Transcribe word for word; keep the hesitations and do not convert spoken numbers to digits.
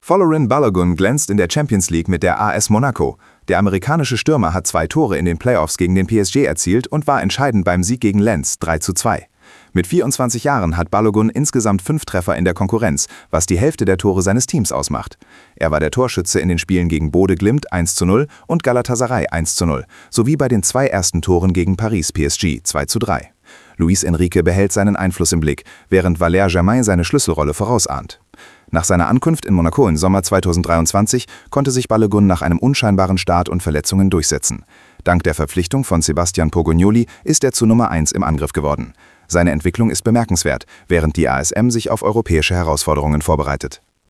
Folarin Balogun glänzt in der Champions League mit der A S Monaco. Der amerikanische Stürmer hat zwei Tore in den Playoffs gegen den P S G erzielt und war entscheidend beim Sieg gegen Lens drei zu zwei. Mit vierundzwanzig Jahren hat Balogun insgesamt fünf Treffer in der Konkurrenz, was die Hälfte der Tore seines Teams ausmacht. Er war der Torschütze in den Spielen gegen Bode Glimt eins zu null und Galatasaray eins zu null, sowie bei den zwei ersten Toren gegen Paris P S G zwei zu drei. Luis Enrique behält seinen Einfluss im Blick, während Valère Germain seine Schlüsselrolle vorausahnt. Nach seiner Ankunft in Monaco im Sommer zweitausenddreiundzwanzig konnte sich Balogun nach einem unscheinbaren Start und Verletzungen durchsetzen. Dank der Verpflichtung von Sebastian Pogognoli ist er zu Nummer eins im Angriff geworden. Seine Entwicklung ist bemerkenswert, während die A S M sich auf europäische Herausforderungen vorbereitet.